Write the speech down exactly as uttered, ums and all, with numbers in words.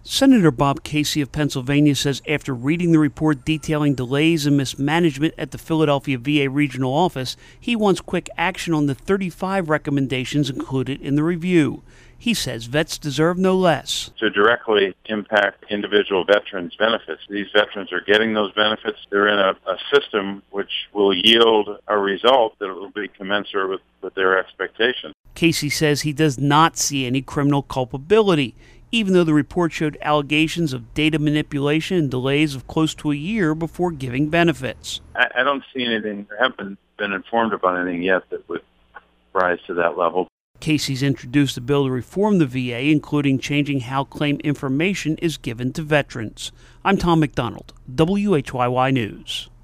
Senator Bob Casey of Pennsylvania says after reading the report detailing delays and mismanagement at the Philadelphia V A regional office, he wants quick action on the thirty-five recommendations included in the review. He says vets deserve no less. To directly impact individual veterans' benefits. These veterans are getting those benefits. They're in a, a system which will yield a result that will be commensurate with, with their expectations. Casey says he does not see any criminal culpability, even though the report showed allegations of data manipulation and delays of close to a year before giving benefits. I, I don't see anything, I haven't been informed about anything yet that would rise to that level. Casey's introduced a bill to reform the V A, including changing how claim information is given to veterans. I'm Tom McDonald, W H Y Y News.